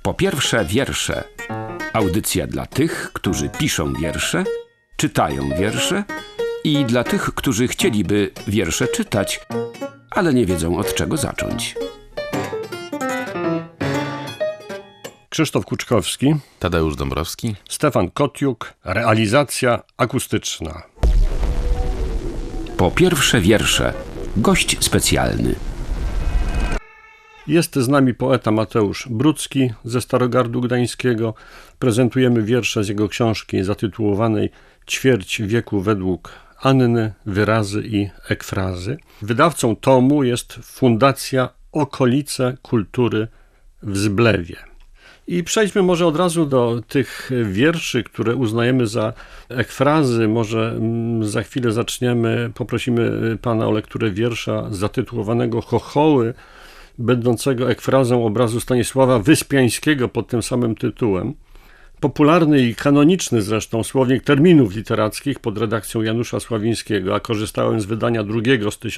Po pierwsze wiersze. Audycja dla tych, którzy piszą wiersze, czytają wiersze i dla tych, którzy chcieliby wiersze czytać, ale nie wiedzą od czego zacząć. Krzysztof Kuczkowski, Tadeusz Dąbrowski, Stefan Kotiuk, realizacja akustyczna. Po pierwsze wiersze. Gość specjalny. Jest z nami poeta Mateusz Brudzki ze Starogardu Gdańskiego. Prezentujemy wiersze z jego książki zatytułowanej Ćwierć wieku według Anny, wyrazy i ekfrazy. Wydawcą tomu jest Fundacja Okolice Kultury w Zblewie. I przejdźmy może od razu do tych wierszy, które uznajemy za ekfrazy. Może za chwilę zaczniemy, poprosimy pana o lekturę wiersza zatytułowanego Chochoły, będącego ekfrazą obrazu Stanisława Wyspiańskiego pod tym samym tytułem. Popularny i kanoniczny zresztą słownik terminów literackich pod redakcją Janusza Sławińskiego, a korzystałem z wydania drugiego z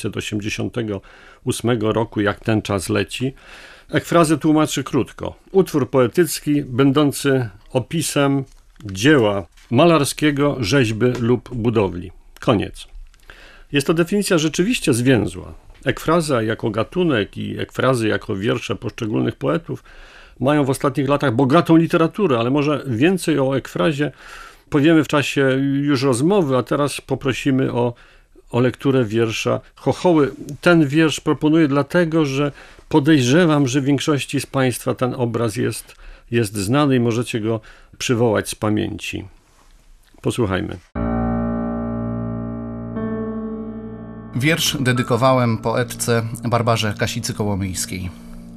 1988 roku, Jak ten czas leci. Ekfrazę tłumaczy krótko. Utwór poetycki będący opisem dzieła malarskiego, rzeźby lub budowli. Koniec. Jest to definicja rzeczywiście zwięzła. Ekfraza jako gatunek i ekfrazy jako wiersze poszczególnych poetów mają w ostatnich latach bogatą literaturę, ale może więcej o ekfrazie powiemy w czasie już rozmowy, a teraz poprosimy o lekturę wiersza Chochoły. Ten wiersz proponuję dlatego, że podejrzewam, że większości z Państwa ten obraz jest znany i możecie go przywołać z pamięci. Posłuchajmy. Wiersz dedykowałem poetce Barbarze Kasicy-Kołomyjskiej.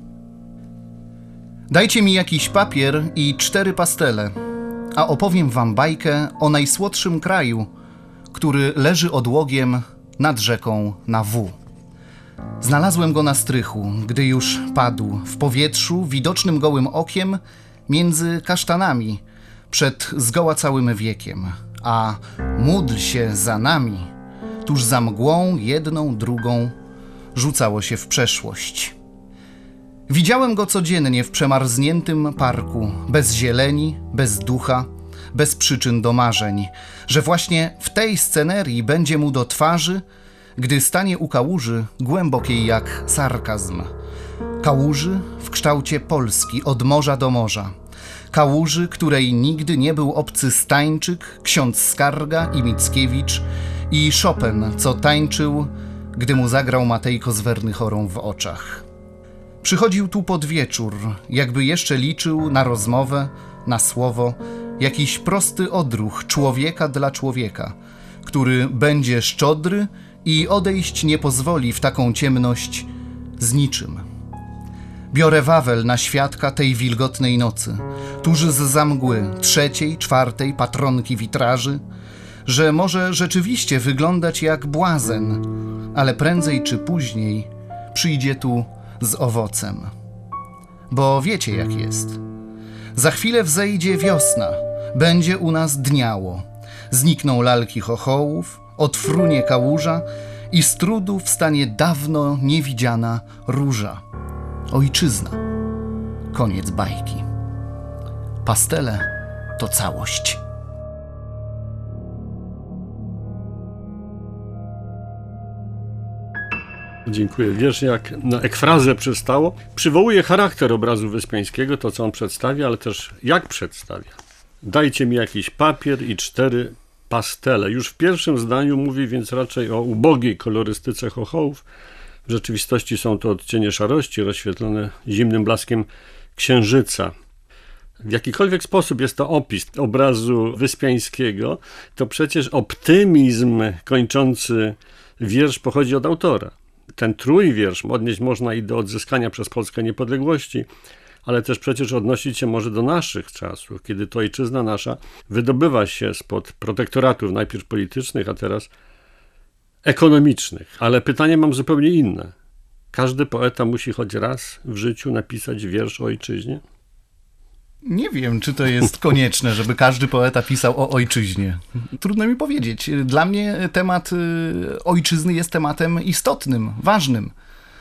Dajcie mi jakiś papier i 4 pastele, a opowiem wam bajkę o najsłodszym kraju, który leży odłogiem nad rzeką na W. Znalazłem go na strychu, gdy już padł w powietrzu, widocznym gołym okiem, między kasztanami, przed zgoła całym wiekiem. A módl się za nami, tuż za mgłą jedną, drugą, rzucało się w przeszłość. Widziałem go codziennie w przemarzniętym parku, bez zieleni, bez ducha, bez przyczyn do marzeń, że właśnie w tej scenerii będzie mu do twarzy, gdy stanie u kałuży głębokiej jak sarkazm. Kałuży w kształcie Polski od morza do morza. Kałuży, której nigdy nie był obcy Stańczyk, ksiądz Skarga i Mickiewicz i Chopin, co tańczył, gdy mu zagrał Matejko z Wernychorą w oczach. Przychodził tu pod wieczór, jakby jeszcze liczył na rozmowę, na słowo, jakiś prosty odruch człowieka dla człowieka, który będzie szczodry i odejść nie pozwoli w taką ciemność z niczym. Biorę Wawel na świadka tej wilgotnej nocy, tuż zza mgły 3., 4. patronki witraży, że może rzeczywiście wyglądać jak błazen, ale prędzej czy później przyjdzie tu z owocem. Bo wiecie jak jest. Za chwilę wzejdzie wiosna, będzie u nas dniało. Znikną lalki chochołów, odfrunie kałuża i z trudu wstanie dawno niewidziana róża. Ojczyzna. Koniec bajki. Pastele to całość. Dziękuję. Wiersz jak na ekfrazę przystało. Przywołuje charakter obrazu Wyspiańskiego, to co on przedstawia, ale też jak przedstawia. Dajcie mi jakiś papier i 4 pastele. Już w pierwszym zdaniu mówi więc raczej o ubogiej kolorystyce chochołów. W rzeczywistości są to odcienie szarości rozświetlone zimnym blaskiem księżyca. W jakikolwiek sposób jest to opis obrazu Wyspiańskiego, to przecież optymizm kończący wiersz pochodzi od autora. Ten trójwiersz odnieść można i do odzyskania przez Polskę niepodległości, ale też przecież odnosić się może do naszych czasów, kiedy to ojczyzna nasza wydobywa się spod protektoratów, najpierw politycznych, a teraz ekonomicznych. Ale pytanie mam zupełnie inne. Każdy poeta musi choć raz w życiu napisać wiersz o ojczyźnie? Nie wiem, czy to jest konieczne, żeby każdy poeta pisał o ojczyźnie. Trudno mi powiedzieć. Dla mnie temat ojczyzny jest tematem istotnym, ważnym.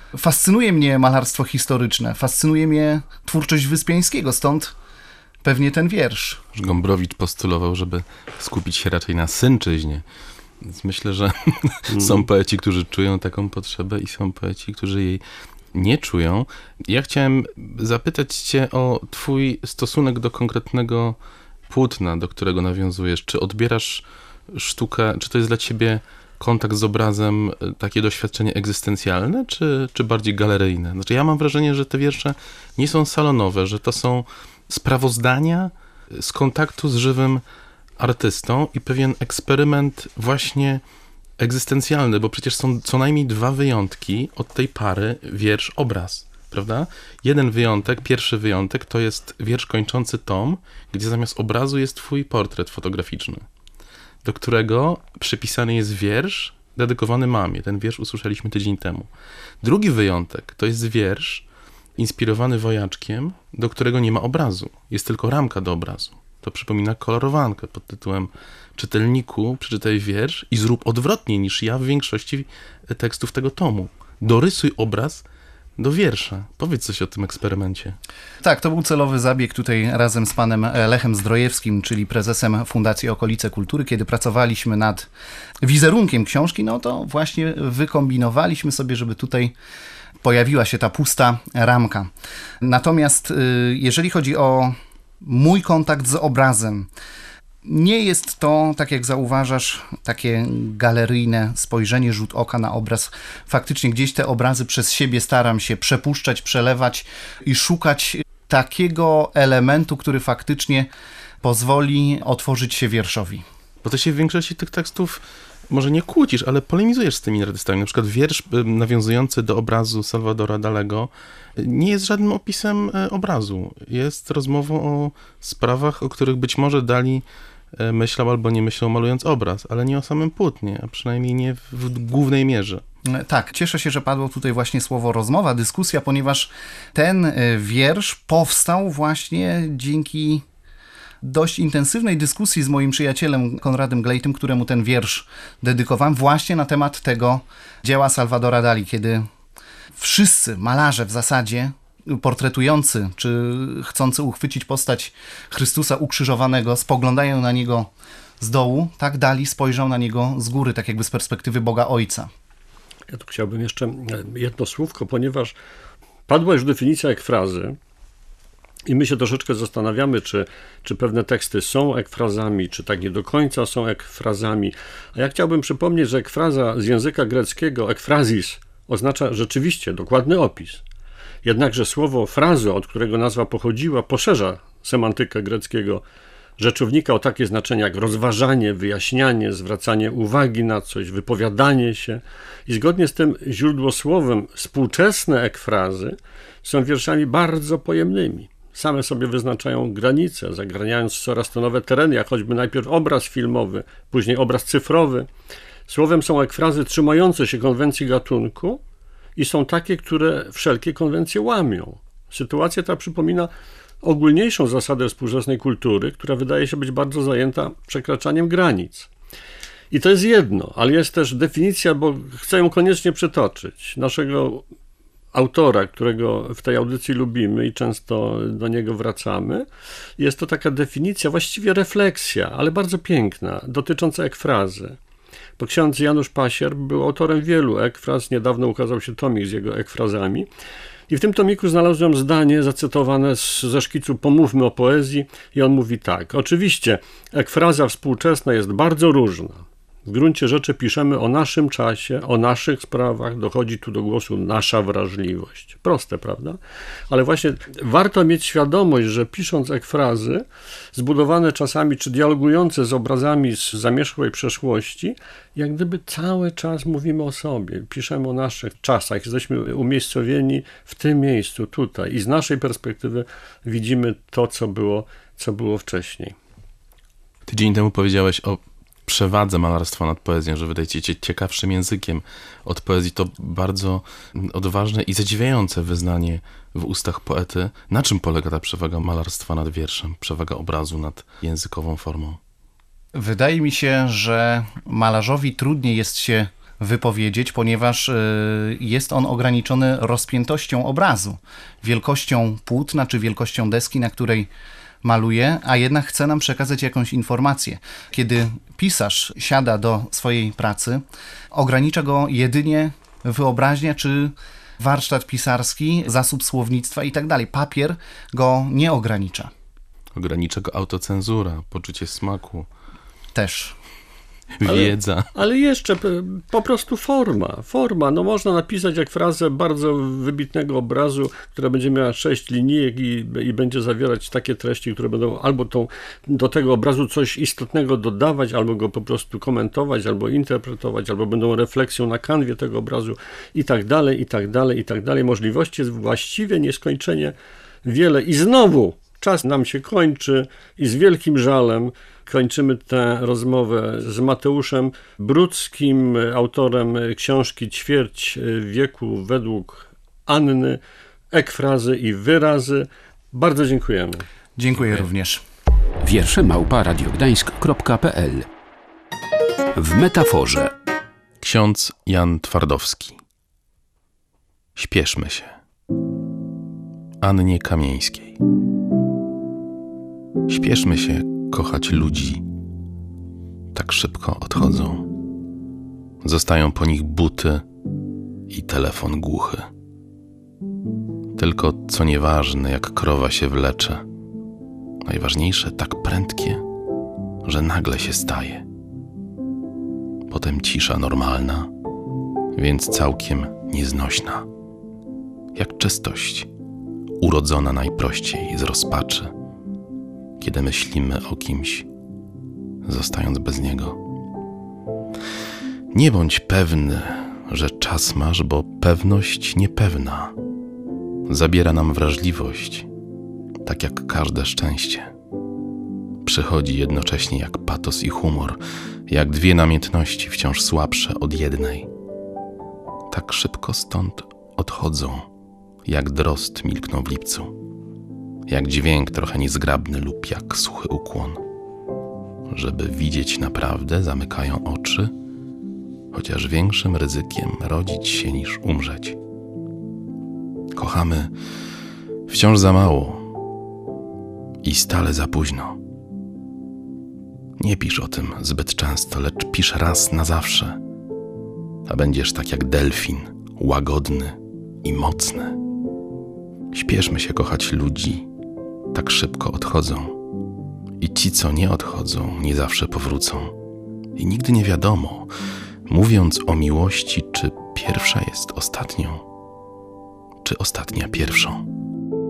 Fascynuje mnie malarstwo historyczne, fascynuje mnie twórczość Wyspiańskiego, stąd pewnie ten wiersz. Gombrowicz postulował, żeby skupić się raczej na synczyźnie. Więc myślę, że są poeci, którzy czują taką potrzebę i są poeci, którzy jej nie czują. Ja chciałem zapytać cię o twój stosunek do konkretnego płótna, do którego nawiązujesz. Czy odbierasz sztukę, czy to jest dla ciebie kontakt z obrazem, takie doświadczenie egzystencjalne, czy bardziej galeryjne? Znaczy ja mam wrażenie, że te wiersze nie są salonowe, że to są sprawozdania z kontaktu z żywym artystą i pewien eksperyment właśnie egzystencjalny, bo przecież są co najmniej 2 wyjątki od tej pary wiersz-obraz, prawda? Jeden wyjątek, pierwszy wyjątek to jest wiersz kończący tom, gdzie zamiast obrazu jest twój portret fotograficzny, do którego przypisany jest wiersz dedykowany mamie. Ten wiersz usłyszeliśmy tydzień temu. Drugi wyjątek to jest wiersz inspirowany wojaczkiem, do którego nie ma obrazu. Jest tylko ramka do obrazu. To przypomina kolorowankę pod tytułem czytelniku, przeczytaj wiersz i zrób odwrotnie niż ja w większości tekstów tego tomu. Dorysuj obraz do wiersza. Powiedz coś o tym eksperymencie. Tak, to był celowy zabieg tutaj razem z panem Lechem Zdrojewskim, czyli prezesem Fundacji Okolice Kultury. Kiedy pracowaliśmy nad wizerunkiem książki, no to właśnie wykombinowaliśmy sobie, żeby tutaj pojawiła się ta pusta ramka. Natomiast jeżeli chodzi o mój kontakt z obrazem, nie jest to, tak jak zauważasz, takie galeryjne spojrzenie, rzut oka na obraz. Faktycznie gdzieś te obrazy przez siebie staram się przepuszczać, przelewać i szukać takiego elementu, który faktycznie pozwoli otworzyć się wierszowi. Bo to się w większości tych tekstów może nie kłócisz, ale polemizujesz z tymi artystami. Na przykład wiersz nawiązujący do obrazu Salvadora Dalego nie jest żadnym opisem obrazu. Jest rozmową o sprawach, o których być może Dali myślał albo nie myślał, malując obraz, ale nie o samym płótnie, a przynajmniej nie w głównej mierze. Tak, cieszę się, że padło tutaj właśnie słowo rozmowa, dyskusja, ponieważ ten wiersz powstał właśnie dzięki dość intensywnej dyskusji z moim przyjacielem Konradem Glejtem, któremu ten wiersz dedykowałem właśnie na temat tego dzieła Salvadora Dali, kiedy wszyscy malarze w zasadzie portretujący czy chcący uchwycić postać Chrystusa ukrzyżowanego spoglądają na niego z dołu, tak Dali spojrzał na niego z góry, tak jakby z perspektywy Boga Ojca. Ja tu chciałbym jeszcze jedno słówko, ponieważ padła już definicja ekfrazy i my się troszeczkę zastanawiamy, czy pewne teksty są ekfrazami, czy tak nie do końca są ekfrazami. A ja chciałbym przypomnieć, że ekfraza z języka greckiego, ekfrazis, oznacza rzeczywiście dokładny opis. Jednakże słowo frazo, od którego nazwa pochodziła, poszerza semantykę greckiego rzeczownika o takie znaczenia jak rozważanie, wyjaśnianie, zwracanie uwagi na coś, wypowiadanie się. I zgodnie z tym źródłosłowem współczesne ekfrazy są wierszami bardzo pojemnymi. Same sobie wyznaczają granice, zagraniając coraz to nowe tereny, jak choćby najpierw obraz filmowy, później obraz cyfrowy. Słowem są ekfrazy trzymające się konwencji gatunku i są takie, które wszelkie konwencje łamią. Sytuacja ta przypomina ogólniejszą zasadę współczesnej kultury, która wydaje się być bardzo zajęta przekraczaniem granic. I to jest jedno, ale jest też definicja, bo chcę ją koniecznie przytoczyć, naszego autora, którego w tej audycji lubimy i często do niego wracamy. Jest to taka definicja, właściwie refleksja, ale bardzo piękna, dotycząca ekfrazy. Bo ksiądz Janusz Pasier był autorem wielu ekfraz, niedawno ukazał się tomik z jego ekfrazami. I w tym tomiku znalazłem zdanie zacytowane ze szkicu Pomówmy o poezji i on mówi tak. Oczywiście ekfraza współczesna jest bardzo różna. W gruncie rzeczy piszemy o naszym czasie, o naszych sprawach, dochodzi tu do głosu nasza wrażliwość. Proste, prawda? Ale właśnie warto mieć świadomość, że pisząc ekfrazy, zbudowane czasami czy dialogujące z obrazami z zamierzchłej przeszłości, jak gdyby cały czas mówimy o sobie, piszemy o naszych czasach, jesteśmy umiejscowieni w tym miejscu, tutaj i z naszej perspektywy widzimy to, co było wcześniej. Tydzień temu powiedziałeś o przewadze malarstwa nad poezją, że wydaje ci się ciekawszym językiem od poezji. To bardzo odważne i zadziwiające wyznanie w ustach poety. Na czym polega ta przewaga malarstwa nad wierszem, przewaga obrazu nad językową formą? Wydaje mi się, że malarzowi trudniej jest się wypowiedzieć, ponieważ jest on ograniczony rozpiętością obrazu, wielkością płótna czy wielkością deski, na której maluje, a jednak chce nam przekazać jakąś informację. Kiedy pisarz siada do swojej pracy, ogranicza go jedynie wyobraźnia czy warsztat pisarski, zasób słownictwa i tak dalej. Papier go nie ogranicza. Ogranicza go autocenzura, poczucie smaku, Też. wiedza. Ale jeszcze po prostu forma. No można napisać jak frazę bardzo wybitnego obrazu, która będzie miała 6 linijek i będzie zawierać takie treści, które będą albo do tego obrazu coś istotnego dodawać, albo go po prostu komentować, albo interpretować, albo będą refleksją na kanwie tego obrazu i tak dalej, i tak dalej, i tak dalej. Możliwości jest właściwie nieskończenie wiele. I znowu czas nam się kończy i z wielkim żalem kończymy tę rozmowę z Mateuszem Brudzkim, autorem książki Ćwierć wieku według Anny, ekfrazy i wyrazy. Bardzo dziękujemy. Dziękuję również. wiersze@radiogdańsk.pl. W metaforze. Ksiądz Jan Twardowski. Śpieszmy się. Annie Kamieńskiej. Śpieszmy się kochać ludzi. Tak szybko odchodzą. Zostają po nich buty i telefon głuchy. Tylko co nieważne, jak krowa się wlecze. Najważniejsze tak prędkie, że nagle się staje. Potem cisza normalna, więc całkiem nieznośna. Jak czystość, urodzona najprościej z rozpaczy, kiedy myślimy o kimś, zostając bez niego. Nie bądź pewny, że czas masz, bo pewność niepewna zabiera nam wrażliwość, tak jak każde szczęście. Przychodzi jednocześnie jak patos i humor, jak dwie namiętności wciąż słabsze od jednej. Tak szybko stąd odchodzą, jak drozd milkną w lipcu, jak dźwięk trochę niezgrabny lub jak suchy ukłon. Żeby widzieć naprawdę, zamykają oczy, chociaż większym ryzykiem rodzić się niż umrzeć. Kochamy wciąż za mało i stale za późno. Nie pisz o tym zbyt często, lecz pisz raz na zawsze, a będziesz tak jak delfin, łagodny i mocny. Śpieszmy się kochać ludzi, tak szybko odchodzą. I ci, co nie odchodzą, nie zawsze powrócą. I nigdy nie wiadomo, mówiąc o miłości, czy pierwsza jest ostatnią, czy ostatnia pierwszą.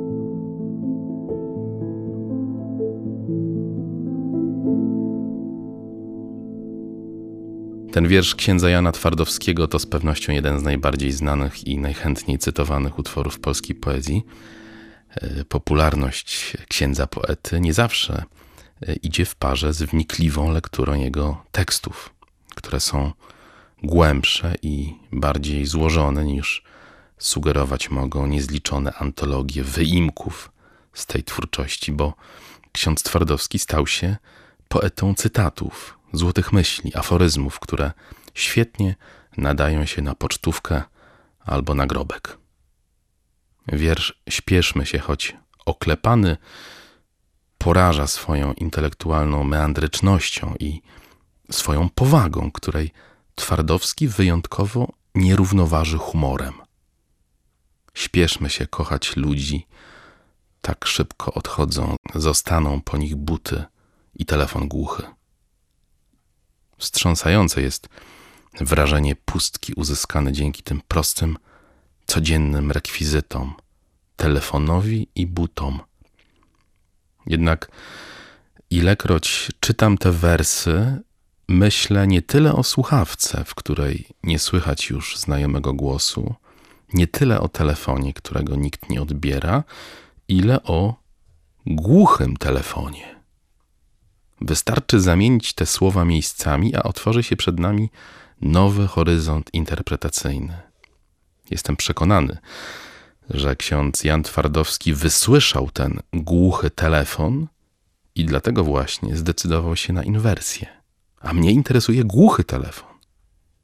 Ten wiersz księdza Jana Twardowskiego to z pewnością jeden z najbardziej znanych i najchętniej cytowanych utworów polskiej poezji. Popularność księdza poety nie zawsze idzie w parze z wnikliwą lekturą jego tekstów, które są głębsze i bardziej złożone niż sugerować mogą niezliczone antologie wyimków z tej twórczości, bo ksiądz Twardowski stał się poetą cytatów, złotych myśli, aforyzmów, które świetnie nadają się na pocztówkę albo nagrobek. Wiersz Śpieszmy się, choć oklepany, poraża swoją intelektualną meandrycznością i swoją powagą, której Twardowski wyjątkowo nie równoważy humorem. Śpieszmy się kochać ludzi, tak szybko odchodzą, zostaną po nich buty i telefon głuchy. Wstrząsające jest wrażenie pustki uzyskane dzięki tym prostym, codziennym rekwizytom, telefonowi i butom. Jednak ilekroć czytam te wersy, myślę nie tyle o słuchawce, w której nie słychać już znajomego głosu, nie tyle o telefonie, którego nikt nie odbiera, ile o głuchym telefonie. Wystarczy zamienić te słowa miejscami, a otworzy się przed nami nowy horyzont interpretacyjny. Jestem przekonany, że ksiądz Jan Twardowski wysłyszał ten głuchy telefon i dlatego właśnie zdecydował się na inwersję. A mnie interesuje głuchy telefon.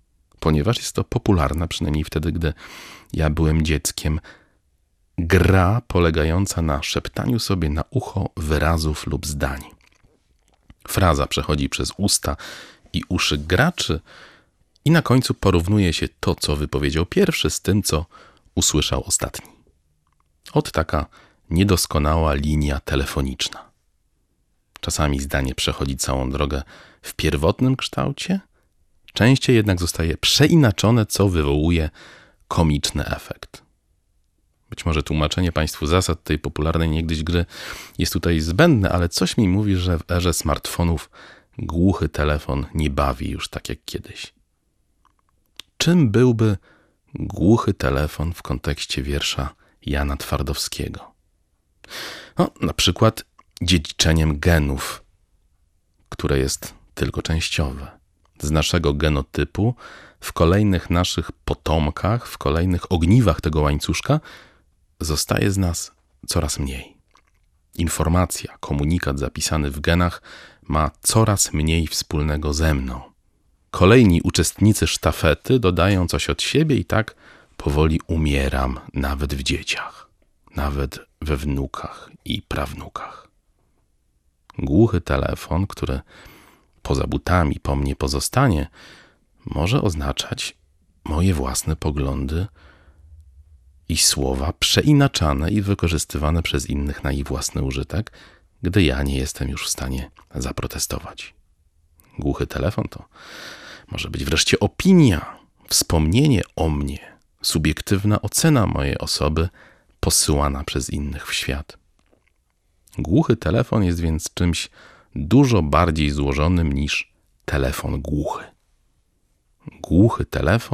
ponieważ jest to popularna, przynajmniej wtedy, gdy ja byłem dzieckiem, gra polegająca na szeptaniu sobie na ucho wyrazów lub zdań. Fraza przechodzi przez usta i uszy graczy i na końcu porównuje się to, co wypowiedział pierwszy, z tym, co usłyszał ostatni. Ot taka niedoskonała linia telefoniczna. Czasami zdanie przechodzi całą drogę w pierwotnym kształcie, częściej jednak zostaje przeinaczone, co wywołuje komiczny efekt. Być może tłumaczenie Państwu zasad tej popularnej niegdyś gry jest tutaj zbędne, ale coś mi mówi, że w erze smartfonów głuchy telefon nie bawi już tak jak kiedyś. Czym byłby głuchy telefon w kontekście wiersza Jana Twardowskiego? No, na przykład dziedziczeniem genów, które jest tylko częściowe. Z naszego genotypu w kolejnych naszych potomkach, w kolejnych ogniwach tego łańcuszka zostaje z nas coraz mniej. Informacja, komunikat zapisany w genach ma coraz mniej wspólnego ze mną. Kolejni uczestnicy sztafety dodają coś od siebie i tak powoli umieram nawet w dzieciach, nawet we wnukach i prawnukach. Głuchy telefon, który poza butami po mnie pozostanie, może oznaczać moje własne poglądy i słowa przeinaczane i wykorzystywane przez innych na ich własny użytek, gdy ja nie jestem już w stanie zaprotestować. Głuchy telefon to może być wreszcie opinia, wspomnienie o mnie, subiektywna ocena mojej osoby posyłana przez innych w świat. Głuchy telefon jest więc czymś dużo bardziej złożonym niż telefon głuchy. Głuchy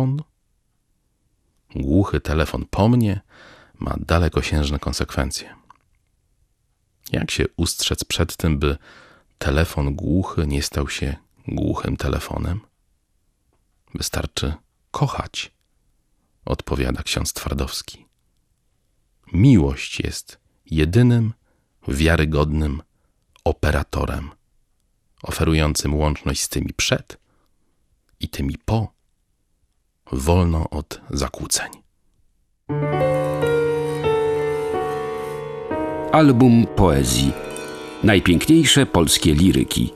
telefon po mnie ma dalekosiężne konsekwencje. Jak się ustrzec przed tym, by telefon głuchy nie stał się głuchym telefonem? Wystarczy kochać, odpowiada ksiądz Twardowski. Miłość jest jedynym wiarygodnym operatorem, oferującym łączność z tymi przed i tymi po, wolno od zakłóceń. Album poezji. Najpiękniejsze polskie liryki.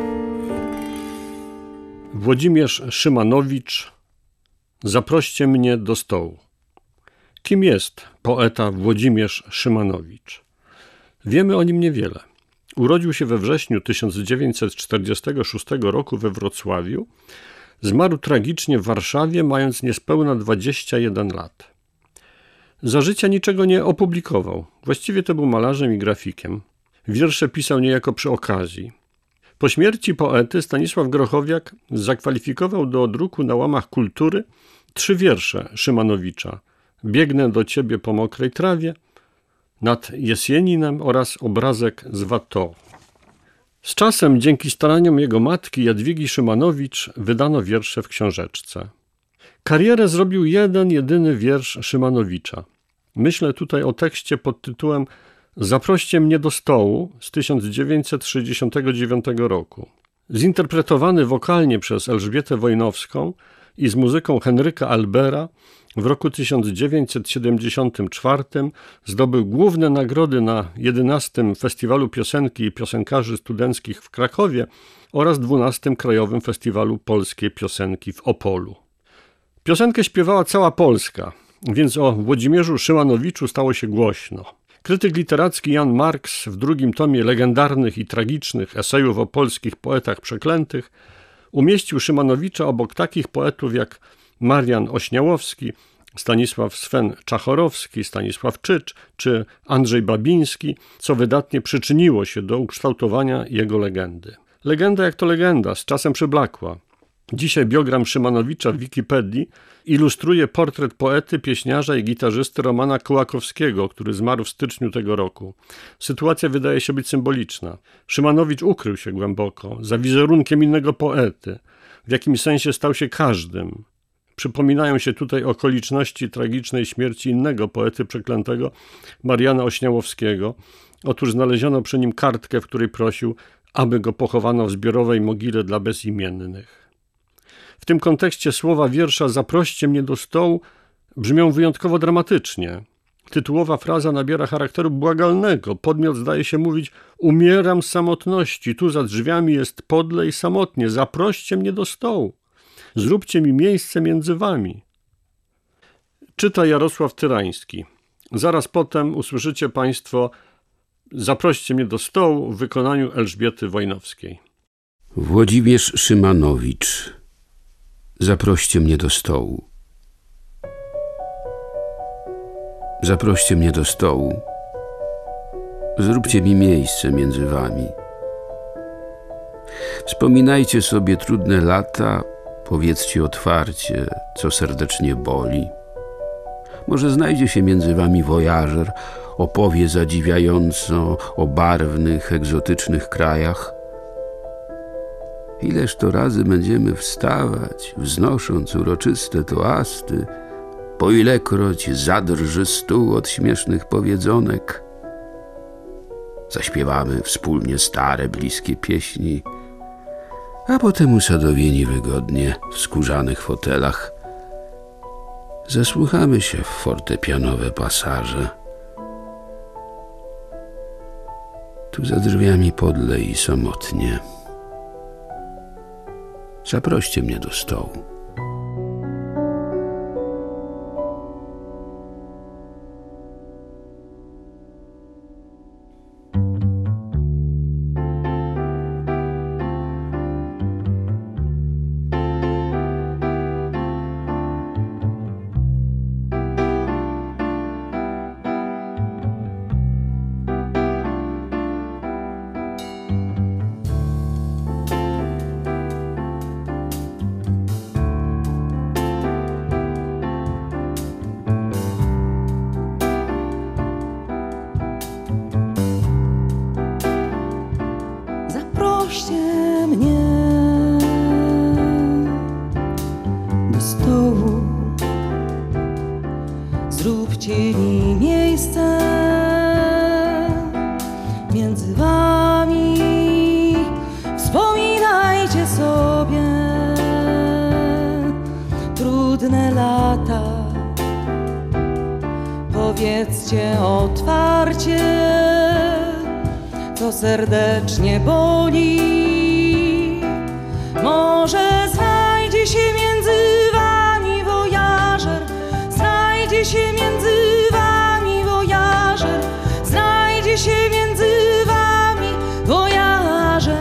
Włodzimierz Szymanowicz. Zaproście mnie do stołu. Kim jest poeta Włodzimierz Szymanowicz? Wiemy o nim niewiele. Urodził się we wrześniu 1946 roku we Wrocławiu. Zmarł tragicznie w Warszawie, mając niespełna 21 lat. Za życia niczego nie opublikował. Właściwie to był malarzem i grafikiem. Wiersze pisał niejako przy okazji. Po śmierci poety Stanisław Grochowiak zakwalifikował do druku na łamach Kultury 3 wiersze Szymanowicza. Biegnę do ciebie po mokrej trawie, Nad Jesieninem oraz obrazek z Watteau. Z czasem, dzięki staraniom jego matki Jadwigi Szymanowicz, wydano wiersze w książeczce. Karierę zrobił jeden, jedyny wiersz Szymanowicza. Myślę tutaj o tekście pod tytułem Zaproście mnie do stołu z 1969 roku. Zinterpretowany wokalnie przez Elżbietę Wojnowską i z muzyką Henryka Albera w roku 1974 zdobył główne nagrody na 11. Festiwalu Piosenki i Piosenkarzy Studenckich w Krakowie oraz 12. Krajowym Festiwalu Polskiej Piosenki w Opolu. Piosenkę śpiewała cała Polska, więc o Włodzimierzu Szymanowiczu stało się głośno. Krytyk literacki Jan Marks w drugim tomie legendarnych i tragicznych esejów o polskich poetach przeklętych umieścił Szymanowicza obok takich poetów jak Marian Ośniałowski, Stanisław Swen Czachorowski, Stanisław Czycz czy Andrzej Babiński, co wydatnie przyczyniło się do ukształtowania jego legendy. Legenda jak to legenda, z czasem przyblakła. Dzisiaj biogram Szymanowicza w Wikipedii ilustruje portret poety, pieśniarza i gitarzysty Romana Kołakowskiego, który zmarł w styczniu tego roku. Sytuacja wydaje się być symboliczna. Szymanowicz ukrył się głęboko, za wizerunkiem innego poety. W jakimś sensie stał się każdym. Przypominają się tutaj okoliczności tragicznej śmierci innego poety przeklętego, Mariana Ośniałowskiego. Otóż znaleziono przy nim kartkę, w której prosił, aby go pochowano w zbiorowej mogile dla bezimiennych. W tym kontekście słowa wiersza „Zaproście mnie do stołu” brzmią wyjątkowo dramatycznie. Tytułowa fraza nabiera charakteru błagalnego. Podmiot zdaje się mówić: umieram z samotności, tu za drzwiami jest podle i samotnie, zaproście mnie do stołu, zróbcie mi miejsce między wami. Czyta Jarosław Tyrański. Zaraz potem usłyszycie Państwo „Zaproście mnie do stołu” w wykonaniu Elżbiety Wojnowskiej. Włodzimierz Szymanowicz. Zaproście mnie do stołu. Zaproście mnie do stołu. Zróbcie mi miejsce między wami. Wspominajcie sobie trudne lata, powiedzcie otwarcie, co serdecznie boli. Może znajdzie się między wami wojażer, opowie zadziwiająco o barwnych, egzotycznych krajach. Ileż to razy będziemy wstawać, wznosząc uroczyste toasty, po ilekroć zadrży stół od śmiesznych powiedzonek. Zaśpiewamy wspólnie stare, bliskie pieśni, a potem usadowieni wygodnie w skórzanych fotelach zasłuchamy się w fortepianowe pasaże. Tu za drzwiami podle i samotnie. Zaproście mnie do stołu. Zaproście mnie do stołu, zróbcie mi miejsce między wami. Wspominajcie sobie trudne lata, powiedzcie otwarcie, co serdecznie boli. Może znajdzie się między wami wojażer, znajdzie się między wami wojażer, znajdzie się między wami wojażer.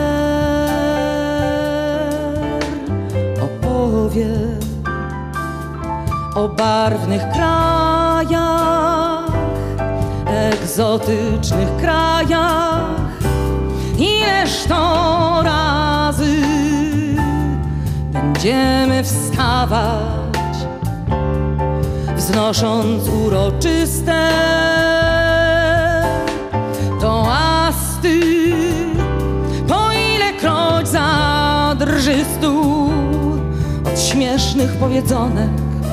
Opowie o barwnych krajach, egzotycznych krajach. Ileż to razy będziemy wstawać, wznosząc uroczyste toasty, po ilekroć zadrży stół od śmiesznych powiedzonek.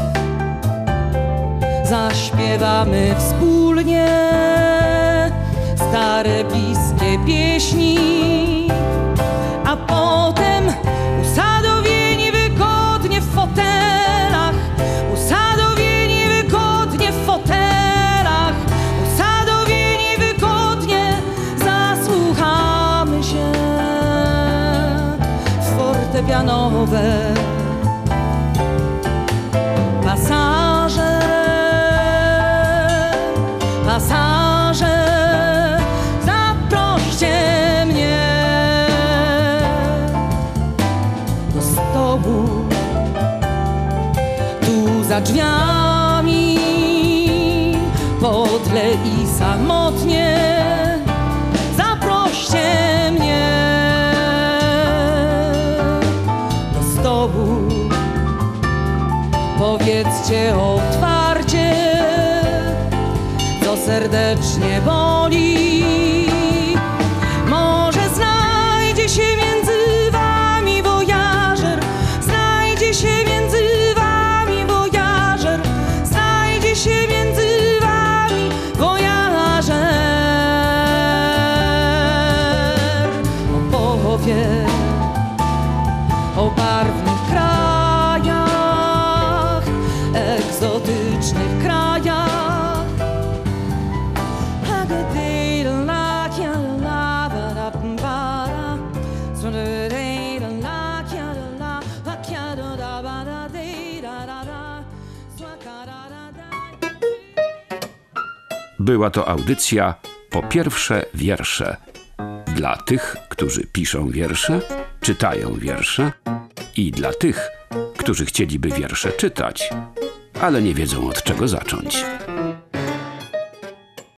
Zaśpiewamy wspólnie stare, bliskie pieśni, a potem usadowieni wygodnie w fotelach, usadowieni wygodnie w fotelach, usadowieni wygodnie zasłuchamy się w fortepianowe pasaże. Pasaże, zaproście mnie do stołu, tu za drzwiami podle i samotnie. Zaproście mnie do stołu, powiedzcie otwarcie, co serdecznie boli. Może znajdzie się między wami wojażer, znajdzie się między wami wojażer, znajdzie się między wami wojażer. Opowie o barwnych krajach, Była to audycja Po pierwsze wiersze. Dla tych, którzy piszą wiersze, czytają wiersze i dla tych, którzy chcieliby wiersze czytać, ale nie wiedzą od czego zacząć.